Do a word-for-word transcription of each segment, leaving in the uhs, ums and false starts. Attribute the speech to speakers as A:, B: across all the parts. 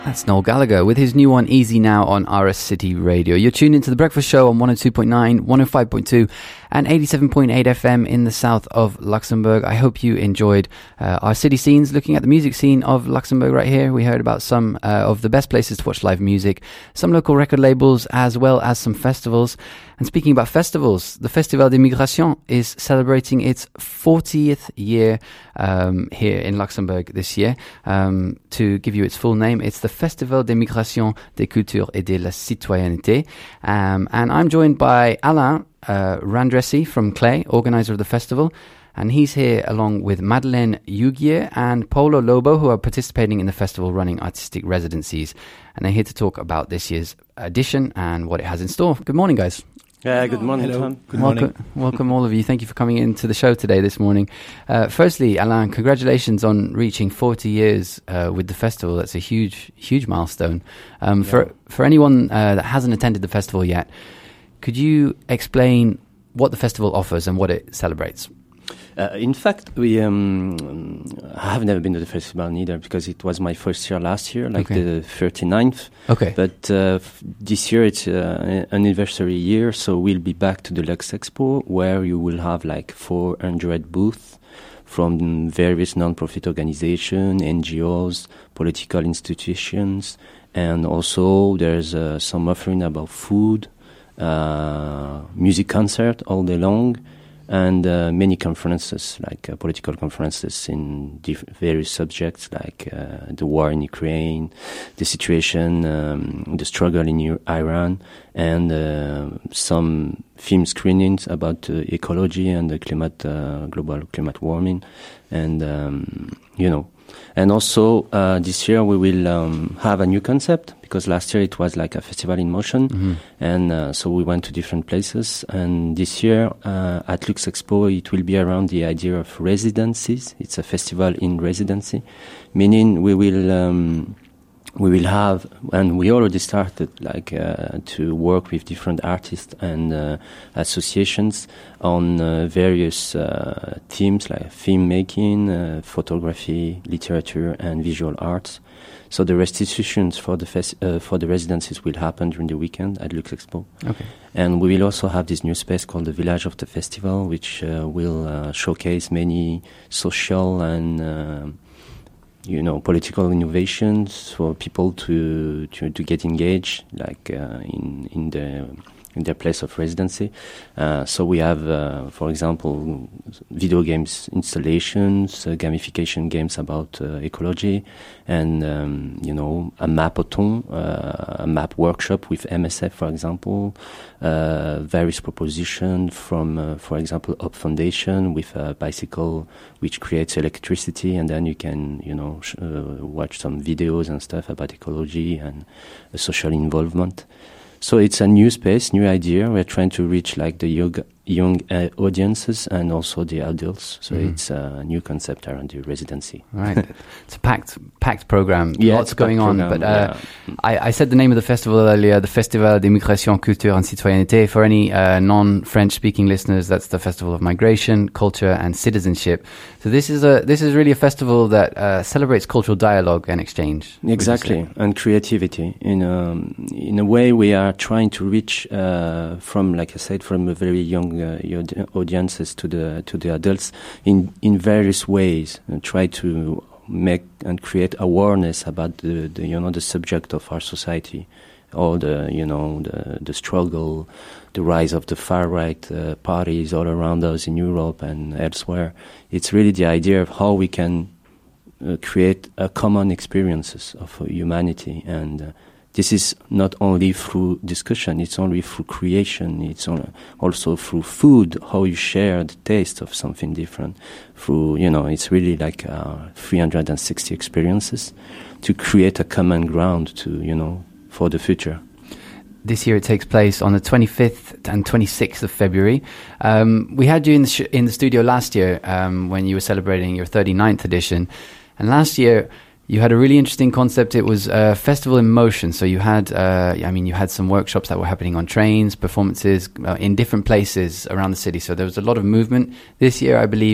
A: That's Noel Gallagher with his new one, Easy Now, on R S City Radio. You're tuned into The Breakfast Show on one oh two point nine, one oh five point two and eighty-seven point eight F M in the south of Luxembourg. I hope you enjoyed uh, our city scenes, looking at the music scene of Luxembourg right here. We heard about some uh, of the best places to watch live music, some local record labels, as well as some festivals. And speaking about festivals, the Festival des Migrations is celebrating its fortieth year um, here in Luxembourg this year. Um, to give you its full name, it's the Festival des Migrations, des Cultures et de la Citoyenneté. Um, and I'm joined by Alain uh, Randressy from Clay, organizer of the festival. And he's here along with Madeleine Huguier and Paulo Lobo, who are participating in the festival, running artistic residencies. And they're here to talk about this year's edition and what it has in store. Good morning, guys.
B: Yeah, good morning,
C: Hello.
B: Tom.
C: Good
A: welcome,
C: morning.
A: welcome all of you. Thank you for coming into the show today, this morning. Uh, firstly, Alain, congratulations on reaching forty years uh, with the festival. That's a huge, huge milestone. Um, yeah. For for anyone uh, that hasn't attended the festival yet, could you explain what the festival offers and what it celebrates?
B: Uh, in fact, we um, I have never been to the festival neither, because it was my first year last year, like
A: okay.
B: the thirty-ninth.
A: Okay.
B: But uh, f- this year it's uh, an anniversary year, so we'll be back to the Lux Expo, where you will have like four hundred booths from various non-profit organizations, N G Os, political institutions, and also there's uh, some offering about food, uh, music concert all day long, and uh, many conferences, like uh, political conferences in diff- various subjects, like uh, the war in Ukraine, the situation, um, the struggle in U- Iran, and uh, some film screenings about uh, ecology and the climate, uh, global climate warming, and um, you know. And also, uh, this year we will um, have a new concept, because last year it was like a festival in motion, mm-hmm. and uh, so we went to different places. And this year uh, at Lux Expo, it will be around the idea of residencies. It's a festival in residency, meaning we will um, we will have, and we already started, like uh, to work with different artists and uh, associations on uh, various uh, themes like filmmaking, uh, photography, literature, and visual arts. So the restitutions for the fest- uh, for the residencies will happen during the weekend at Lux Expo.
A: Okay.
B: And we will also have this new space called the Village of the Festival, which uh, will uh, showcase many social and uh, you know, political innovations for people to to, to get engaged, like uh, in in the in their place of residency. Uh, so we have, uh, for example, video games installations, uh, gamification games about uh, ecology, and um, you know, a mapathon, uh, a map workshop with M S F, for example. Uh, various propositions from, uh, for example, Up Foundation with a bicycle which creates electricity, and then you can, you know, sh- uh, watch some videos and stuff about ecology and uh, social involvement. So it's a new space, new idea. We're trying to reach like the young, young uh, audiences and also the adults. So mm-hmm. it's a new concept around the residency.
A: Right. It's a packed packed program.
B: Yeah,
A: Lots going on.
B: program,
A: but uh,
B: yeah.
A: I, I said the name of the festival earlier, the Festival des Migrations, Culture and Citoyenneté. For any uh, non-French speaking listeners, that's the Festival of Migration, Culture and Citizenship. So this is a this is really a festival that uh, celebrates cultural dialogue and exchange.
B: Exactly, and creativity. In a, in a way, we are trying to reach uh, from, like I said, from a very young uh, audiences to the to the adults in in various ways, and try to make and create awareness about the, the you know the subject of our society, all the you know the the struggle, the rise of the far right uh, parties all around us in Europe and elsewhere. It's really the idea of how we can uh, create a common experiences of uh, humanity, and uh, this is not only through discussion, it's only through creation, it's also through food, how you share the taste of something different. Through, you know, it's really like uh, three hundred sixty experiences to create a common ground to, you know, for the future.
A: This year it takes place on the twenty-fifth and twenty-sixth of February. Um, we had you in the, sh- in the studio last year um, when you were celebrating your thirty-ninth edition. And last year you had a really interesting concept. It was a festival in motion. So you had, uh, I mean, you had some workshops that were happening on trains, performances uh, in different places around the city. So there was a lot of movement. This year, I believe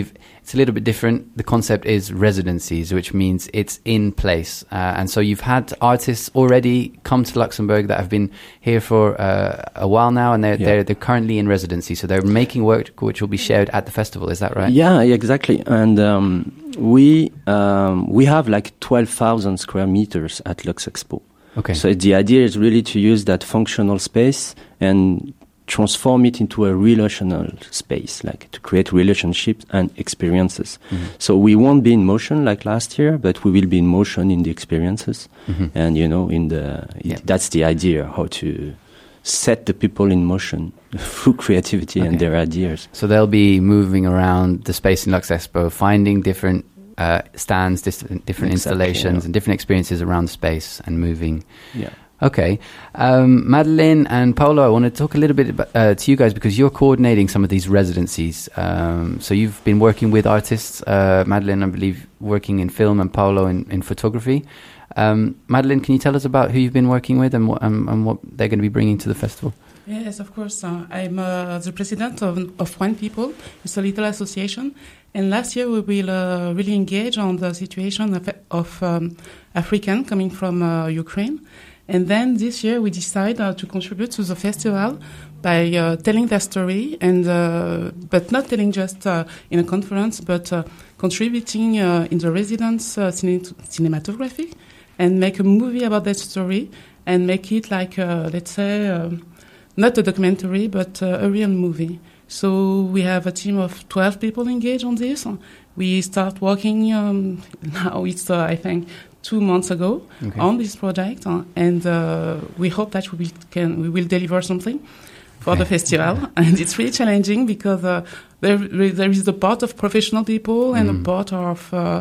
A: it's a little bit different. The concept is residencies, which means it's in place. Uh, and so you've had artists already come to Luxembourg that have been here for uh, a while now, and they're, yeah. they're they're currently in residency. So they're making work which will be shared at the festival. Is that right?
B: Yeah, exactly. And um, we um, we have like twelve thousand square meters at Lux Expo.
A: Okay.
B: So the idea is really to use that functional space and transform it into a relational space, like to create relationships and experiences. Mm-hmm. So we won't be in motion like last year, but we will be in motion in the experiences. Mm-hmm. And, you know, in the yeah. it, that's the idea, how to set the people in motion through creativity okay. and their ideas.
A: So they'll be moving around the space in Lux Expo, finding different uh, stands, different, different exactly, installations yeah. and different experiences around the space and moving.
B: Yeah.
A: Okay. Um, Madeleine and Paolo, I want to talk a little bit about, uh, to you guys because you're coordinating some of these residencies. Um, so you've been working with artists, uh, Madeleine, I believe, working in film, and Paolo in, in photography. Um, Madeleine, can you tell us about who you've been working with and what, um, and what they're going to be bringing to the festival?
C: Yes, of course. Uh, I'm uh, the president of, of One People. It's a little association. And last year we will uh, really engage on the situation of, of um, African coming from uh, Ukraine. And then this year we decided uh, to contribute to the festival by uh, telling their story, and uh, but not telling just uh, in a conference, but uh, contributing uh, in the residence uh, cine- cinematography, and make a movie about that story, and make it like, uh, let's say, uh, not a documentary, but uh, a real movie. So we have a team of twelve people engaged on this. We start working, um, now it's, uh, I think, two months ago okay. on this project, uh, and uh, we hope that we will, can, we will deliver something for okay. the festival. And it's really challenging because uh, there, there is a part of professional people and mm. a part of uh,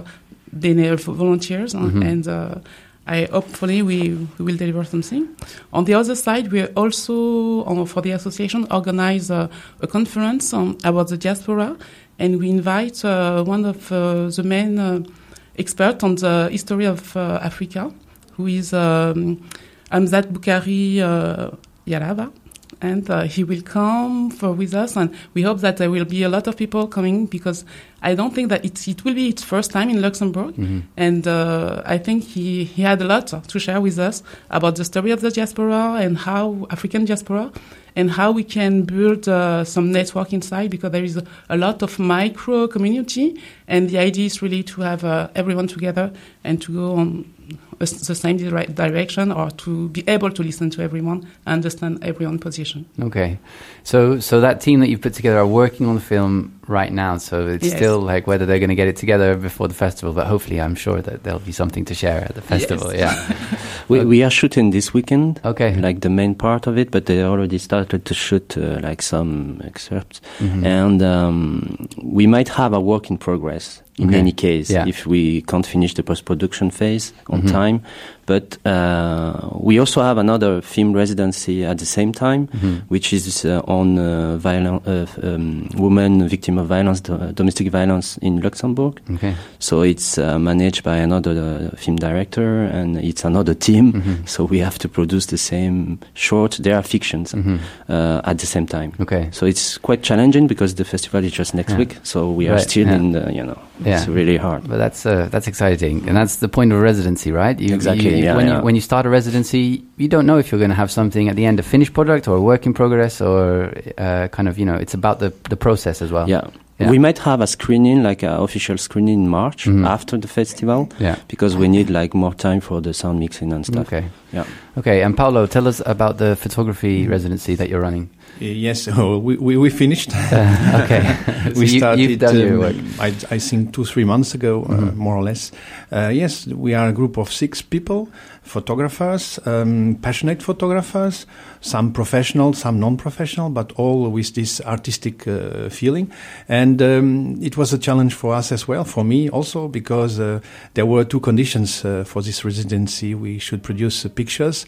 C: volunteers, uh, mm-hmm. and uh, I hopefully we, we will deliver something. On the other side, we also, uh, for the association, organize uh, a conference um, about the diaspora, and we invite uh, one of uh, the main uh, expert on the history of uh, Africa, who is um, Hamzat Boukari uh, Yalava. And uh, he will come for with us, and we hope that there will be a lot of people coming, because I don't think that it, it will be its first time in Luxembourg. Mm-hmm. And uh, I think he, he had a lot to share with us about the story of the diaspora and how African diaspora, and how we can build uh, some network inside, because there is a, a lot of micro community, and the idea is really to have uh, everyone together and to go on a, the same dire- direction, or to be able to listen to everyone, understand everyone's position.
A: Okay, so so that team that you've put together are working on the film right now, so it's yes. still like whether they're going to get it together before the festival, but hopefully I'm sure that there'll be something to share at the festival.
C: Yes.
A: Yeah,
B: we we are shooting this weekend.
A: Okay,
B: like the main part of it, but they already started to shoot uh, like some excerpts, mm-hmm. and um, we might have a work in progress in okay. any case yeah. if we can't finish the post-production phase on mm-hmm. time. But uh, we also have another film residency at the same time, mm-hmm. which is uh, on uh, violent, uh, um, women victim of violence, do- domestic violence in Luxembourg.
A: Okay.
B: So it's uh, managed by another uh, film director, and it's another team. Mm-hmm. So we have to produce the same short. There are fictions mm-hmm. uh, at the same time.
A: Okay.
B: So it's quite challenging because the festival is just next yeah. week. So we are
A: right.
B: still
A: yeah.
B: in the, you know,
A: yeah.
B: it's really hard.
A: But that's uh, that's exciting, and that's the point of a residency, right? You,
B: exactly.
A: You,
B: yeah,
A: when
B: yeah.
A: you when you start a residency, you don't know if you're going to have something at the end, a finished product or a work in progress, or uh, kind of, you know, it's about the the process as well.
B: Yeah.
A: Yeah.
B: We might have a screening, like an official screening in March mm-hmm. after the festival,
A: yeah.
B: because we need like more time for the sound mixing and stuff.
A: Okay.
B: Yeah.
A: Okay. And Paolo, tell us about the photography mm-hmm. residency that you're running.
D: Uh, yes, so we, we we finished.
A: Uh, okay.
D: we
A: so
D: started.
A: You, you've done
D: um,
A: your work.
D: I, I think two three months ago,
A: mm-hmm.
D: uh, more or less. Uh, yes, we are a group of six people, photographers, um, passionate photographers, some professional, some non-professional, but all with this artistic uh, feeling. And um, it was a challenge for us as well, for me also, because uh, there were two conditions uh, for this residency. We should produce uh, pictures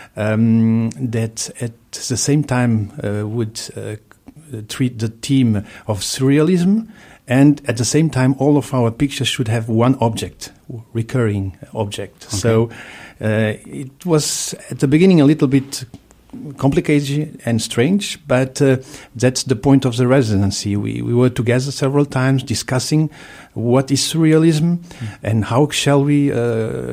D: um, that at the same time uh, would uh, treat the theme of surrealism, and at the same time all of our pictures should have one object, recurring object. Okay. So uh, it was at the beginning a little bit complicated and strange, but uh, that's the point of the residency. We we were together several times discussing what is surrealism mm-hmm. and how shall we uh,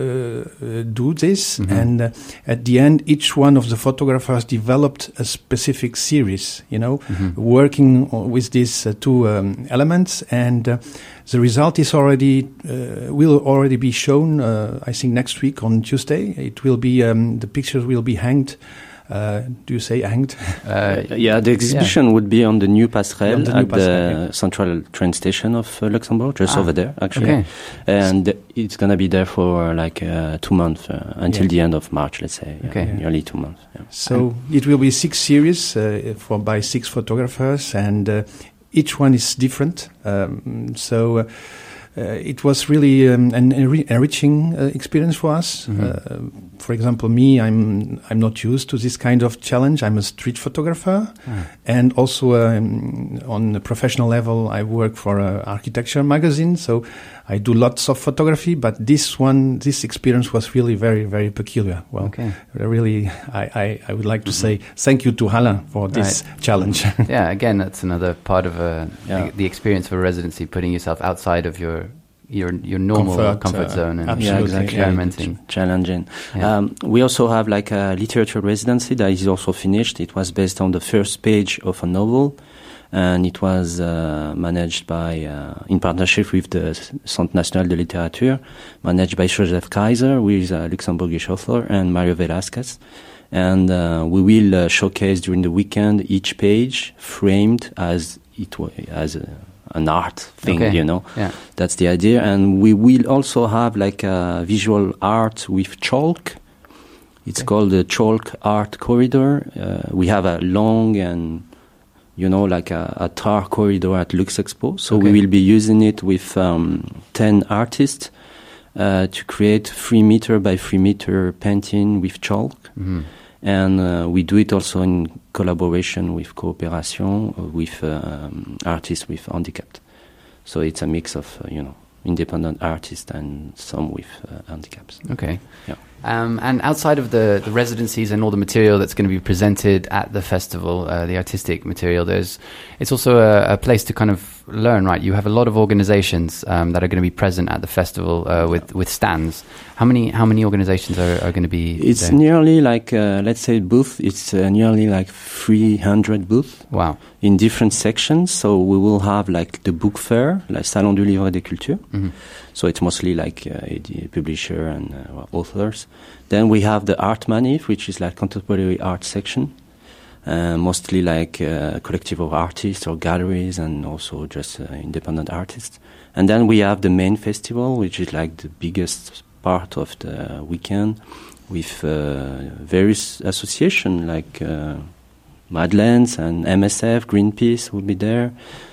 D: uh, do this. Mm-hmm. And uh, at the end, each one of the photographers developed a specific series, you know, mm-hmm. working with these uh, two um, elements. And uh, the result is already, uh, will already be shown, uh, I think, next week on Tuesday. It will be, um, the pictures will be hanged. Uh, do you say hanged?
B: Uh, yeah, the exhibition yeah. would be on the new passerelle
D: yeah, the new
B: at
D: passerelle,
B: the
D: yeah.
B: central train station of uh, Luxembourg, just ah, over there, actually.
A: Okay.
B: And it's going to be there for like uh, two months, uh, until yeah. the end of March, let's say. Yeah,
A: okay.
B: Nearly two months. Yeah.
D: So it will be six series uh, for by six photographers, and uh, each one is different. Um, so... Uh, Uh, it was really um, an enri- enriching uh, experience for us. Mm-hmm. Uh, for example, me, I'm I'm not used to this kind of challenge. I'm a street photographer, mm. and also um, on a professional level, I work for an architecture magazine. So I do lots of photography, but this one, this experience was really very, very peculiar. Well,
A: okay.
D: really, I, I, I would like to mm-hmm. say thank you to Alain for this right. challenge.
A: Yeah, again, that's another part of a,
B: yeah.
A: the, the experience of a residency, putting yourself outside of your your your normal comfort, comfort uh, zone and
B: yeah, exactly.
A: experimenting.
B: Yeah, challenging.
A: Yeah.
B: Um, we also have like a literature residency that is also finished. It was based on the first page of a novel, and it was uh, managed by, uh, in partnership with the Centre National de Littérature, managed by Joseph Kaiser, who is a Luxembourgish author, and Mario Velasquez. And uh, we will uh, showcase during the weekend each page framed as it was as a an art thing,
A: okay.
B: you know.
A: Yeah.
B: That's the idea. And we will also have like a visual art with chalk. It's okay. called the Chalk Art Corridor. Uh, we have a long and, you know, like a, a tar corridor at Lux Expo. So okay. we will be using it with um, ten artists uh, to create three meter by three meter painting with chalk. Mm-hmm. And uh, we do it also in collaboration with Cooperation, uh, with um, artists with handicap. So it's a mix of, uh, you know, independent artists and some with uh, handicaps.
A: Okay.
B: Yeah.
A: Um, and outside of the, the residencies and all the material that's going to be presented at the festival, uh, the artistic material, there's it's also a, a place to kind of learn, right? You have a lot of organizations um, that are going to be present at the festival uh, with, yeah. with stands. How many how many organizations are, are going to be
B: It's
A: there?
B: nearly like, uh, let's say booth, it's uh, nearly like three hundred booths.
A: Wow.
B: In different sections. So we will have like the book fair, like Salon du Livre et des Cultures. Mm-hmm. So it's mostly like uh, the publisher and uh, authors. Then we have the art manif, which is like contemporary art section. Uh, mostly like uh, collective of artists or galleries and also just uh, independent artists. And then we have the main festival, which is like the biggest part of the weekend with uh, various associations like uh, Madeleines and M S F, Greenpeace will be there.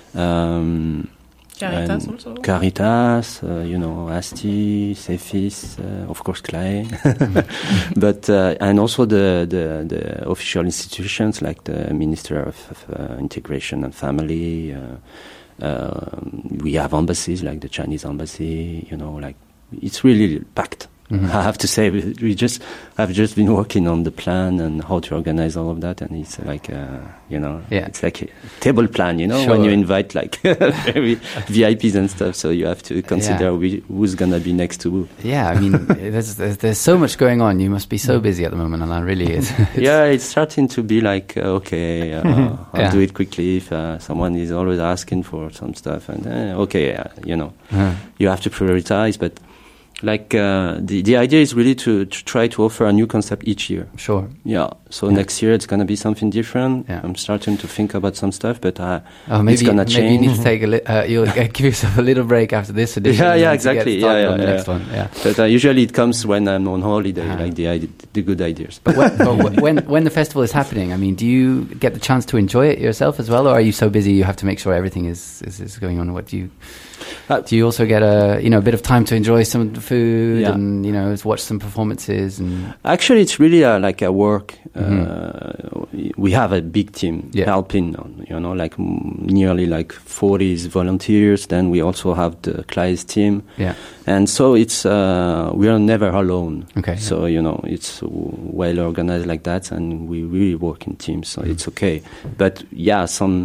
B: Um,
C: Caritas also.
B: Caritas, uh, you know, Asti, Cefis, uh, of course, C L A E. But, uh, and also the, the, the official institutions like the Minister of, of uh, Integration and Family. Uh, uh, we have embassies like the Chinese embassy, you know, like it's really packed. Mm-hmm. I have to say, we just have just been working on the plan and how to organize all of that, and it's like, uh, you know,
A: yeah.
B: it's like a table plan, you know,
A: sure.
B: when you invite like very V I Ps and stuff, so you have to consider yeah. we, who's gonna be next to who.
A: Yeah, I mean, there's, there's there's so much going on. You must be so busy at the moment, and I really is. It's
B: yeah, it's starting to be like uh, okay, uh, I'll
A: yeah.
B: do it quickly if uh, someone is always asking for some stuff, and uh, okay, uh, you know, uh-huh. you have to prioritize, but. Like uh, the the idea is really to, to try to offer a new concept each year.
A: Sure.
B: Yeah. So yeah. next year it's gonna be something different. Yeah. I'm starting to think about some stuff, but uh,
A: oh, maybe,
B: it's gonna
A: maybe
B: change.
A: Maybe you need to take a li- uh, you'll uh, give yourself a little break after this edition.
B: Yeah, yeah, exactly. Yeah, yeah,
A: on the
B: yeah.
A: next one. Yeah.
B: But uh, usually it comes when I'm on holiday, uh-huh. like the idea, the good ideas.
A: But when, but when when the festival is happening, I mean, do you get the chance to enjoy it yourself as well, or are you so busy you have to make sure everything is is, is going on? What do you?
B: Uh,
A: Do you also get a you know a bit of time to enjoy some of the food
B: Yeah.
A: and you know watch some performances and
B: Actually, it's really uh, like a work.
A: Mhm.
B: Uh, we have a big team
A: Yeah.
B: helping, on, you know, like mm, nearly like forty volunteers. Then we also have the Claes team,
A: yeah
B: and so it's uh, we are never alone.
A: okay
B: So you know, it's w- well organized like that, and we really work in teams, so it's okay. But yeah, some.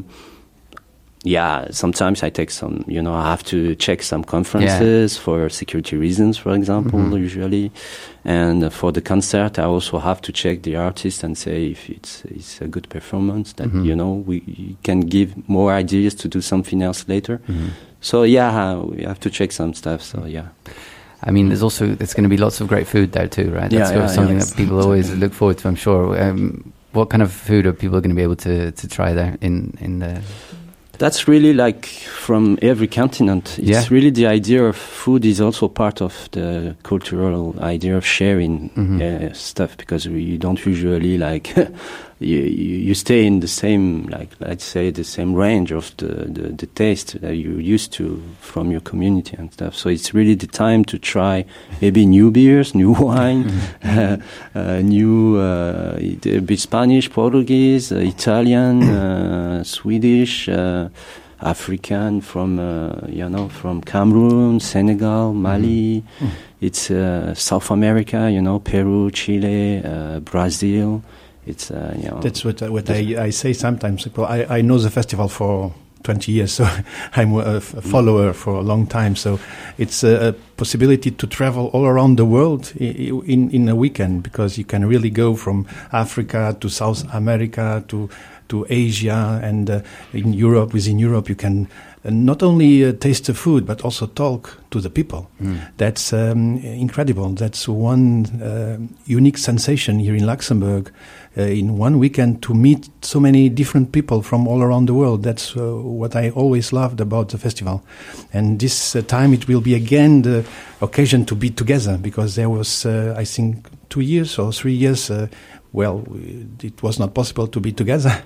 B: Yeah, sometimes I take some, you know, I have to check some conferences for security reasons, for example,
A: Mhm.
B: usually. And uh, for the concert, I also have to check the artist and say if it's it's a good performance, that,
A: Mhm.
B: you know, we can give more ideas to do something else later.
A: Mhm.
B: So, yeah, uh, we have to check some stuff, so, yeah.
A: I mean, there's also there's going to be lots of great food there too, right?
B: Yeah,
A: That's sort of
B: yeah,
A: something
B: yes.
A: that people always look forward to. I'm sure. Um, what kind of food are people going to be able to, to try there in in the?
B: That's really like from every continent. It's
A: Yeah.
B: really the idea of food is also part of the cultural idea of sharing
A: Mhm.
B: uh, stuff, because we, you don't usually like you, you you stay in the same, like let's say the same range of the, the, the taste that you're used to from your community and stuff. So it's really the time to try maybe new beers, new wine, uh, uh, new uh, it- uh, Spanish, Portuguese, uh, Italian, uh, Swedish. Uh, African from uh, you know from Cameroon, Senegal, Mali.
D: Mhm.
B: It's uh, South America, you know, Peru, Chile, uh, Brazil. It's uh, you know.
D: That's what, uh, what I, I say sometimes. Well, I, I know the festival for twenty years, so I'm a, f- a follower for a long time. So it's a, a possibility to travel all around the world i- i- in, in a weekend, because you can really go from Africa to South America to to Asia, and uh, in Europe, within Europe, you can uh, not only uh, taste the food, but also talk to the people.
A: Mm.
D: That's um, incredible. That's one uh, unique sensation here in Luxembourg. Uh, in one weekend, to meet so many different people from all around the world. That's uh, what I always loved about the festival. And this uh, time it will be again the occasion to be together, because there was, uh, I think, two years or three years, uh, well, we- it was not possible to be together.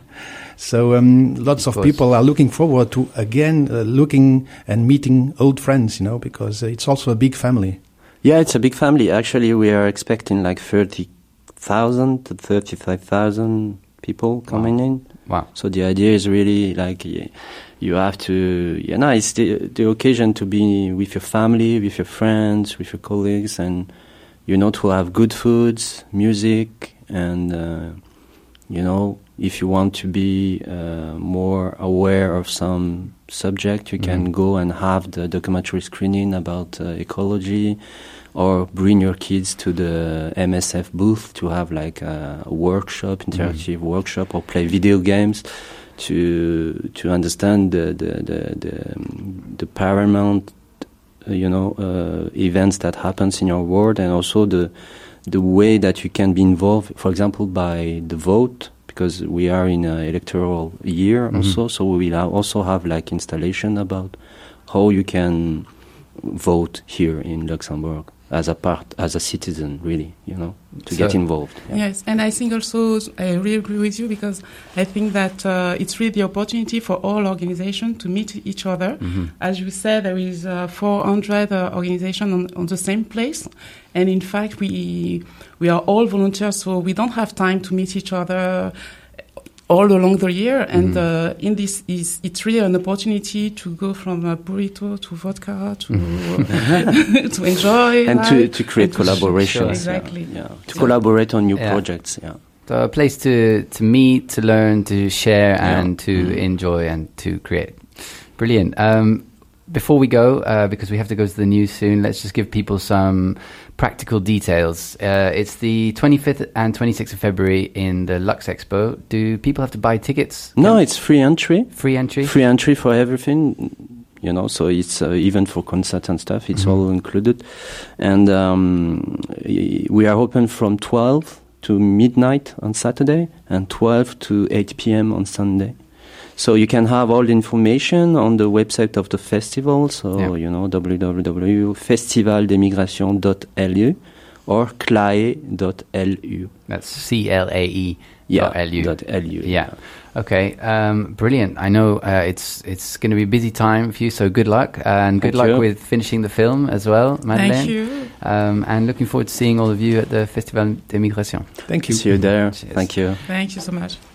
D: So um, lots
A: Of
D: of,
A: course.
D: people are looking forward to again uh, looking and meeting old friends, you know, because uh, it's also a big family.
B: Yeah, it's a big family. Actually, we are expecting like thirty thousand to thirty-five thousand people coming in.
A: Wow.
B: So the idea is really like y- you have to, you know, it's the, the occasion to be with your family, with your friends, with your colleagues, and, you know, to have good foods, music, and, uh, you know, if you want to be uh, more aware of some subject, you can
A: Mhm.
B: go and have the documentary screening about uh, ecology, or bring your kids to the M S F booth to have like a workshop, interactive workshop, or play video games to to understand the the the the, um, the paramount, uh, you know, uh, events that happens in your world, and also the the way that you can be involved, for example, by the vote, because we are in an electoral year
A: Mhm.
B: also, so we will ha- also have like installation about how you can vote here in Luxembourg as a part, as a citizen, really, you know, to
A: So-
B: get involved. Yeah.
C: Yes, and I think also I really agree with you, because I think that uh, it's really the opportunity for all organizations to meet each other.
A: Mhm.
C: As you said, there is uh, four hundred uh, organizations on, on the same place, and in fact, we we are all volunteers, so we don't have time to meet each other all along the year. And
A: Mhm.
C: uh, in this, is it's really an opportunity to go from a burrito to vodka to to enjoy
B: And to,
C: life
B: to create
C: and to-
B: collaborations. yeah,
C: Exactly.
B: Yeah, to
C: So-
B: collaborate on new
A: Yeah.
B: projects. Yeah.
A: So a place to to meet, to learn, to share,
B: Yeah.
A: and to
B: Mhm.
A: enjoy and to create. Brilliant. Um, before we go, uh, because we have to go to the news soon, let's just give people some practical details. Uh, it's the twenty-fifth and twenty-sixth of February in the Lux Expo. Do people have to buy tickets?
B: No, it's free entry.
A: Free entry?
B: Free entry for everything, you know, so it's uh, even for concert and stuff, it's
A: Mhm.
B: all included. And um, y- we are open from twelve to midnight on Saturday and twelve to eight p.m. on Sunday. So you can have all the information on the website of the festival, so,
A: Yeah.
B: you know, w w w dot festival des migrations dot l u, or clae dot l u.
A: That's C L A E
B: Yeah,
A: dot L U.
B: dot L U.
A: Yeah. Okay. Um, brilliant. I know uh, it's it's going to be a busy time for you, so good luck uh, and good
B: Thank
A: luck
B: you.
A: with finishing the film as well, Madeleine.
C: Thank you.
A: Um, and looking forward to seeing all of you at the Festival des Migrations.
D: Thank you.
B: See you there.
A: Cheers.
B: Thank you.
C: Thank you so much.